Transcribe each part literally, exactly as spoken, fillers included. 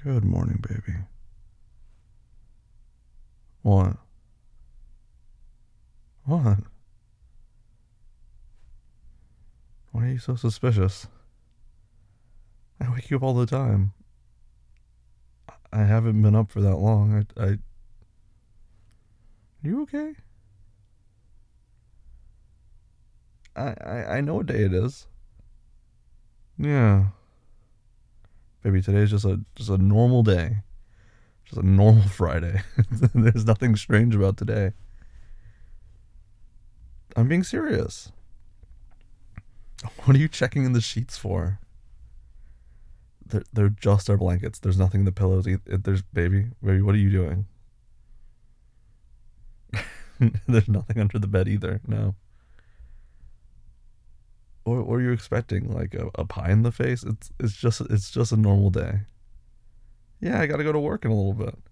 Good morning, baby. What? What? Why are you so suspicious? I wake you up all the time. I haven't been up for that long. I. I you okay? I, I, I know what day it is. Yeah. Baby, today's just a just a normal day. Just a normal Friday. There's nothing strange about today. I'm being serious. What are you checking in the sheets for? They're, they're just our blankets. There's nothing in the pillows. There's baby, baby. What are you doing? There's nothing under the bed either. No. What, what are you expecting? Like a, a pie in the face? It's it's just it's just a normal day. Yeah, I gotta go to work in a little bit.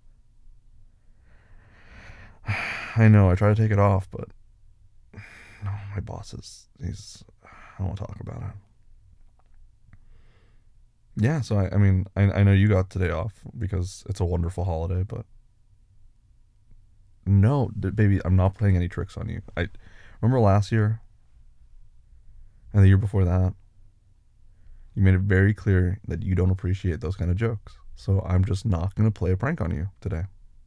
I know. I try to take it off, but no, my boss is he's. I don't want to talk about it. Yeah, so I, I mean, I, I know you got today off because it's a wonderful holiday, but no, baby, I'm not playing any tricks on you. I remember last year and the year before that, you made it very clear that you don't appreciate those kind of jokes. So I'm just not going to play a prank on you today.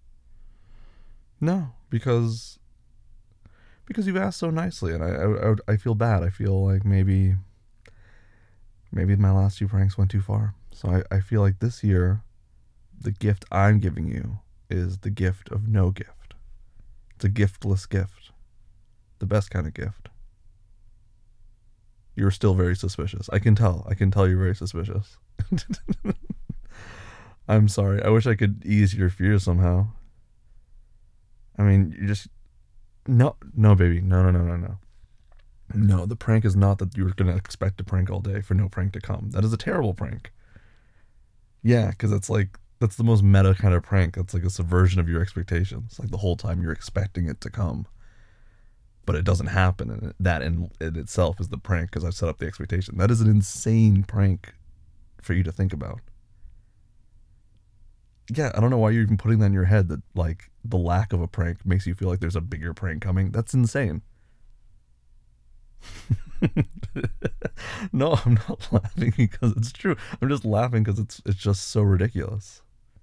No, because because you've asked so nicely, and I I, I feel bad. I feel like maybe maybe my last two pranks went too far. So I, I feel like this year, the gift I'm giving you is the gift of no gift. It's a giftless gift. The best kind of gift. You're still very suspicious. I can tell. I can tell you're very suspicious. I'm sorry. I wish I could ease your fears somehow. I mean, you just... No, no, baby. No, no, no, no, no. No, the prank is not that you're going to expect a prank all day for no prank to come. That is a terrible prank. Yeah, because it's like, that's the most meta kind of prank. That's like a subversion of your expectations. Like the whole time you're expecting it to come, but it doesn't happen. And that in, in itself is the prank because I've set up the expectation. That is an insane prank for you to think about. Yeah, I don't know why you're even putting that in your head that like the lack of a prank makes you feel like there's a bigger prank coming. That's insane. No, I'm not laughing because it's true. I'm just laughing because it's it's just so ridiculous.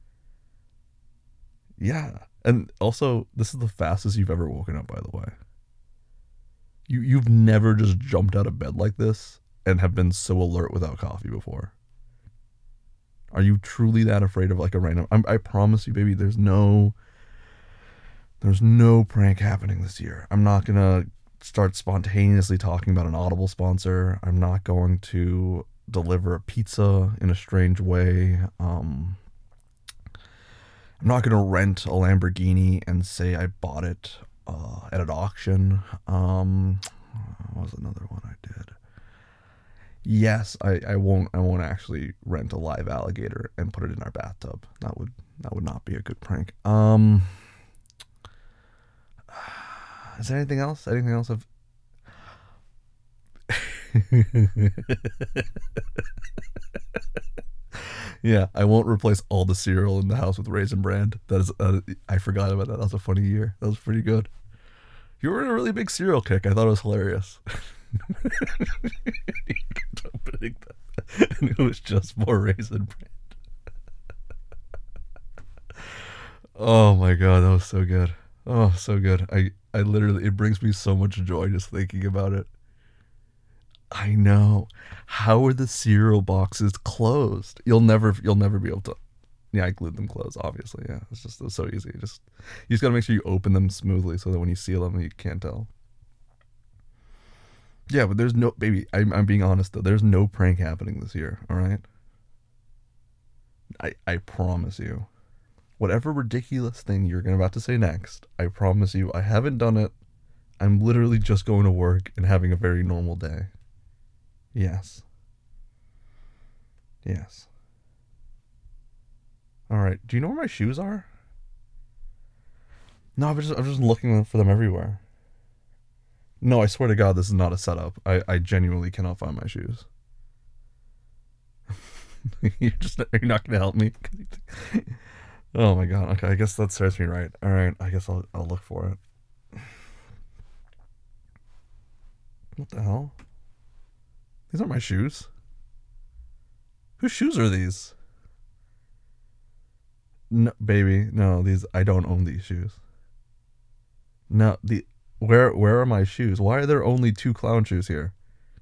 Yeah, and also this is the fastest you've ever woken up. By the way, you you've never just jumped out of bed like this and have been so alert without coffee before. Are you truly that afraid of like a random? I'm, I promise you, baby. There's no there's no prank happening this year. I'm not gonna start spontaneously talking about an Audible sponsor. I'm not going to deliver a pizza in a strange way. Um, I'm not going to rent a Lamborghini and say I bought it uh, at an auction. Um, what was another one I did? Yes, I, I won't I won't actually rent a live alligator and put it in our bathtub. That would that would not be a good prank. Um, is there anything else? Anything else? I've Yeah, I won't replace all the cereal in the house with Raisin Bran. That is, uh, I forgot about that. That was a funny year. That was pretty good. You were in a really big cereal kick. I thought it was hilarious. Opening that, and it was just more Raisin Bran. Oh my god, that was so good. Oh, so good. I, I literally, it brings me so much joy just thinking about it. I know. How are the cereal boxes closed? You'll never, you'll never be able to. Yeah, I glued them closed. Obviously, yeah. It's just it's so easy. Just you just gotta make sure you open them smoothly so that when you seal them, you can't tell. Yeah, but there's no baby. I'm I'm being honest though. There's no prank happening this year. All right. I I promise you. Whatever ridiculous thing you're gonna about to say next, I promise you, I haven't done it. I'm literally just going to work and having a very normal day. Yes. Yes. All right. Do you know where my shoes are? No, I'm just I'm just looking for them everywhere. No, I swear to God, this is not a setup. I I genuinely cannot find my shoes. You're just you're not gonna help me Oh my god. Okay, I guess that serves me right. All right, I guess I'll I'll look for it. What the hell? These aren't my shoes. Whose shoes are these? No, baby. No, these. I don't own these shoes. No, the. Where where are my shoes? Why are there only two clown shoes here?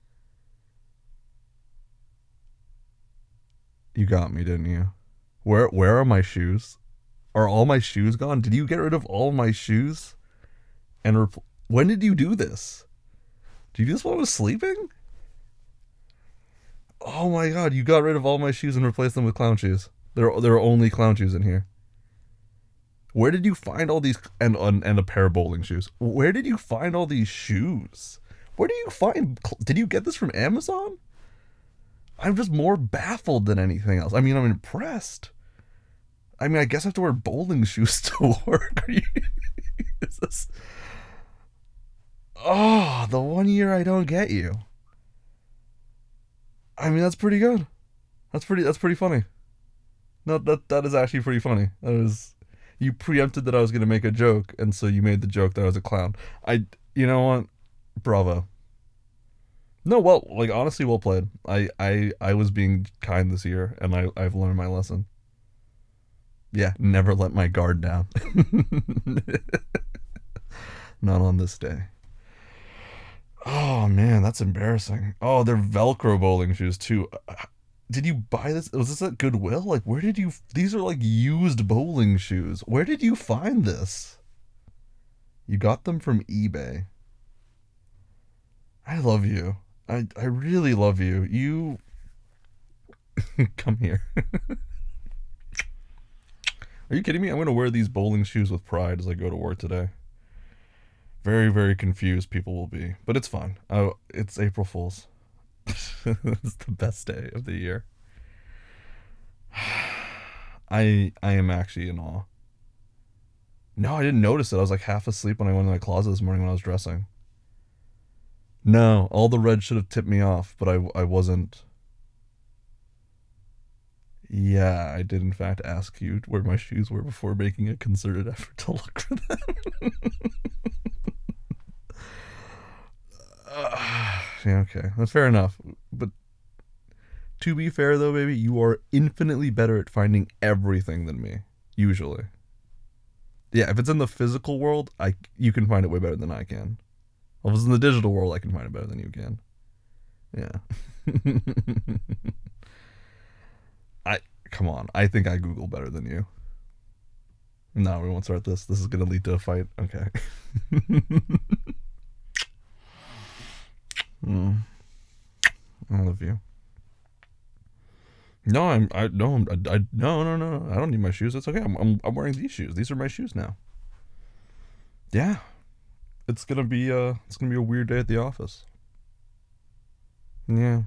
You got me, didn't you? Where where are my shoes? Are all my shoes gone? Did you get rid of all my shoes? And repl- when did you do this? Did you do this while I was sleeping? Oh my god, you got rid of all my shoes and replaced them with clown shoes. There there are only clown shoes in here. Where did you find all these and and, and a pair of bowling shoes? Where did you find all these shoes? Where do you find? Did you get this from Amazon? I'm just more baffled than anything else. I mean, I'm impressed. I mean, I guess I have to wear bowling shoes to work. Are you, is this? Oh, the one year I don't get you. I mean, that's pretty good. That's pretty. That's pretty funny. No, that that is actually pretty funny. That is. You preempted that I was gonna make a joke, and so you made the joke that I was a clown. I. You know what? Bravo. No, well, like honestly, well played. I I I was being kind this year, and I I've learned my lesson. Yeah, never let my guard down. Not on this day. Oh man, that's embarrassing. Oh, they're Velcro bowling shoes too. Uh, Did you buy this? Was this at Goodwill? Like, where did you? These are like used bowling shoes. Where did you find this? You got them from eBay. I love you. I I really love you. You come here. Are you kidding me? I'm gonna wear these bowling shoes with pride as I go to work today. Very, very confused people will be, but it's fine. Oh, it's April Fool's. It's the best day of the year. I I am actually in awe. No, I didn't notice it. I was like half asleep when I went in my closet this morning when I was dressing. No, all the red should have tipped me off, but I I wasn't. Yeah, I did in fact ask you where my shoes were before making a concerted effort to look for them. Uh, yeah, okay, that's fair enough. But to be fair, though, baby, you are infinitely better at finding everything than me. Usually, yeah. If it's in the physical world, I you can find it way better than I can. If it's in the digital world, I can find it better than you can. Yeah. I come on. I think I Google better than you. No, we won't start this. This is gonna lead to a fight. Okay. mm. I love you. No, I'm. I no. I'm, I, I no no no. I don't need my shoes. It's okay. I'm, I'm. I'm wearing these shoes. These are my shoes now. Yeah. It's gonna be. Uh. It's gonna be a weird day at the office. Yeah.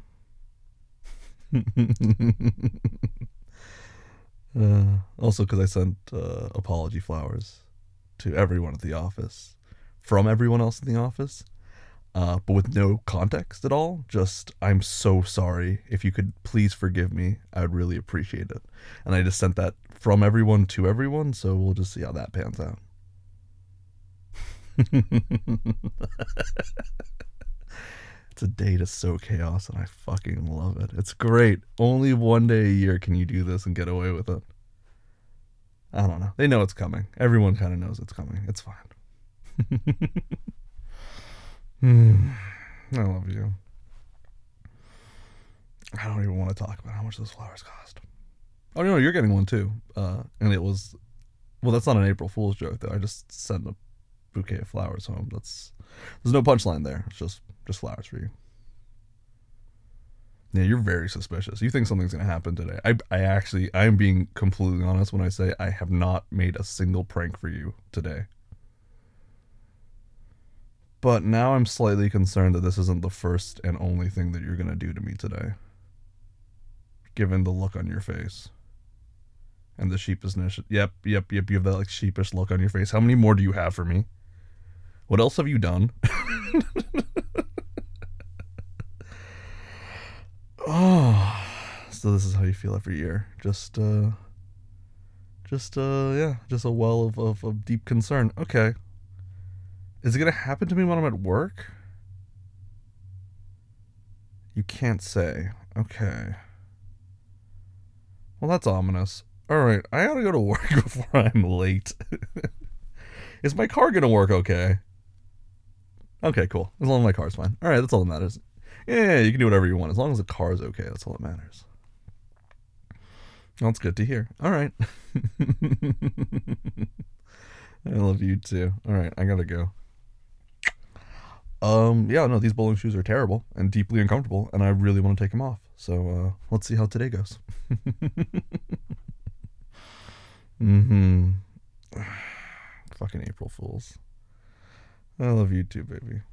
uh, also, because I sent uh, apology flowers to everyone at the office from everyone else in the office, uh, but with no context at all. Just, I'm so sorry. If you could please forgive me, I would really appreciate it. And I just sent that from everyone to everyone, so we'll just see how that pans out. It's a day to sow chaos, and I fucking love it. It's great. Only one day a year can you do this and get away with it. I don't know. They know it's coming. Everyone kind of knows it's coming. It's fine. Hmm. I love you. I don't even want to talk about how much those flowers cost. Oh no, you're getting one too. Uh, and it was, well, that's not an April Fool's joke though. I just sent a bouquet of flowers home. That's there's no punchline there. It's just just flowers for you. Yeah, you're very suspicious. You think something's gonna happen today. I I actually I'm being completely honest when I say I have not made a single prank for you today. But now I'm slightly concerned that this isn't the first and only thing that you're gonna do to me today. Given the look on your face. And the sheepishness. Yep, yep, yep. You have that like sheepish look on your face. How many more do you have for me? What else have you done? Oh, so this is how you feel every year. Just, uh, Just uh yeah, just a well of, of, of deep concern. Okay. Is it gonna happen to me when I'm at work? You can't say. Okay. Well, that's ominous. Alright, I gotta go to work before I'm late. Is my car gonna work okay? Okay, cool. As long as my car's fine. Alright, that's all that matters. Yeah, you can do whatever you want. As long as the car is okay, that's all that matters. That's good to hear. Alright. I love you too. Alright, I gotta go. Um, yeah, no, these bowling shoes are terrible and deeply uncomfortable, and I really want to take them off. So, uh, let's see how today goes. mm-hmm. Fucking April Fools. I love you too, baby.